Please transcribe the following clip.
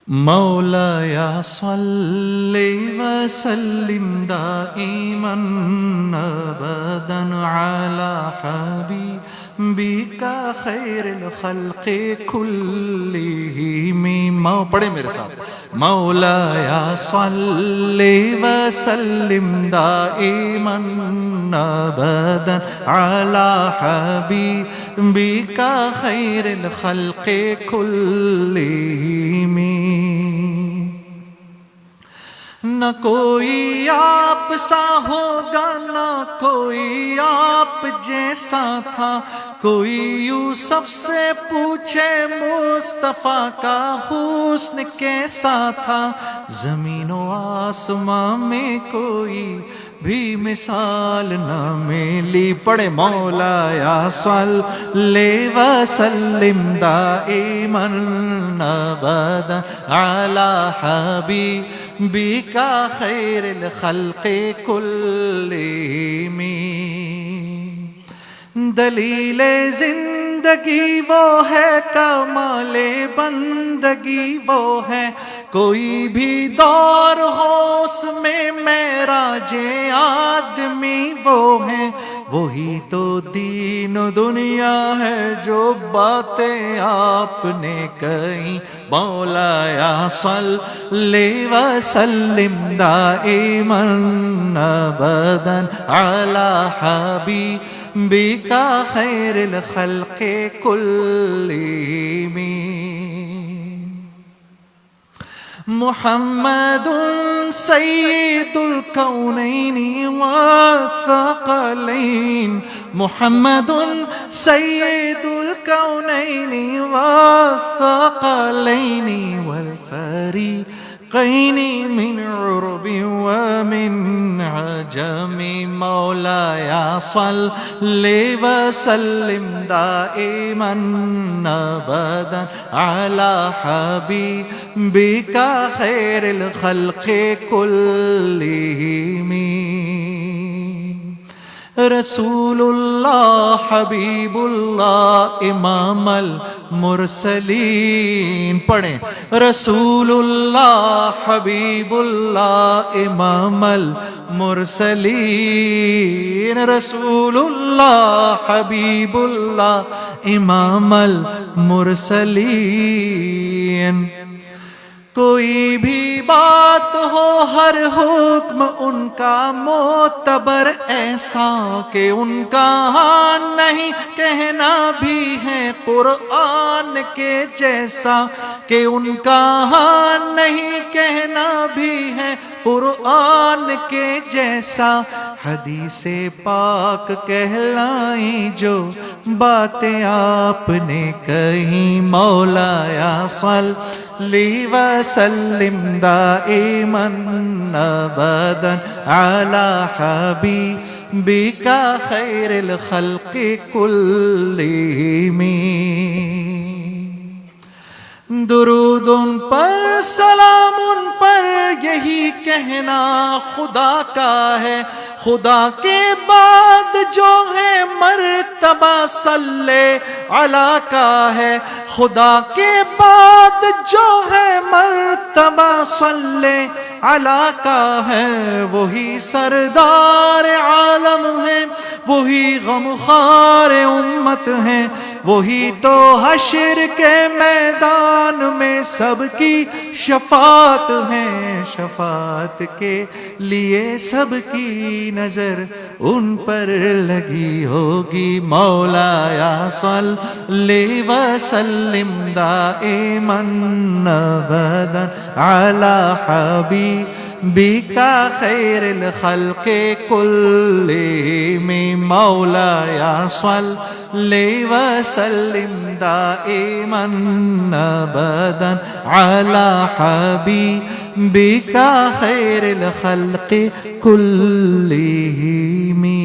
مولاي صل وسلم دائما ابدا على حبيبك خير الخلق كلهم. پڑھیں میرے ساتھ. مولاي صل وسلم دائما ابدا على حبيبك خير الخلق كلهم. نہ کوئی آپ سا ہوگا نہ کوئی آپ جیسا تھا، کوئی یوسف سے پوچھے مصطفیٰ کا حسن کیسا تھا، زمین و آسمان میں کوئی بھی مثال نہ ملی. پڑھے مولاي صل وسلم دائما ابدا على حبيبك خير الخلق كلهم. دلیل زندگی وہ ہے، کمال بندگی وہ ہے، کوئی بھی دور ہو اس میں معراج آدمی وہ ہے. وہی تو دین و دنیا ہے جو باتیں آپ نے کہیں. مولاي صل وسلم دائما ابدا على حبيبك خير الخلق كلهم. محمد سید الکونین والثقلین، محمد سید الکونین والثقلین والفریقین من عرب ومن عجم. مولاي صل وسلم دائما ابدا على حبيبك خير الخلق كلهم. رسول اللہ حبیب اللہ امام المرسلین. پڑھیں. رسول اللہ حبیب اللہ امام المرسلین، رسول اللہ حبیب اللہ امام المرسلین. کوئی بھی بات ہو ہر حکم ان کا معتبر ایسا کہ ان کا ہاں نہیں کہنا بھی ہے قرآن کے جیسا، کہ ان کا ہاں نہیں کہنا بھی ہے قرآن کے جیسا. حدیث پاک کہلائیں جو باتیں آپ نے کہیں. مولاي صل وسلم دائما ابدا على حبيبك خير الخلق كلهم. درود ان پر سلام ان پر یہی کہنا خدا کا ہے، خدا کے بعد جو ہے مرتبہ صلی علی کا ہے، خدا کے بعد جو ہے مرتبہ صلی علی کا ہے. وہی سردار عالم ہے، وہی غمخوار امت ہے، وہی تو حشر کے میدان میں سب کی شفاعت ہے. شفاعت کے لیے سب کی نظر ان پر لگی ہوگی. مولاي صل وسلم دائما ابدا على حبيبك خير الخلق كلهم. مولاي صل وسلم دائما ابدا على حبيبك خير الخلق كلهم.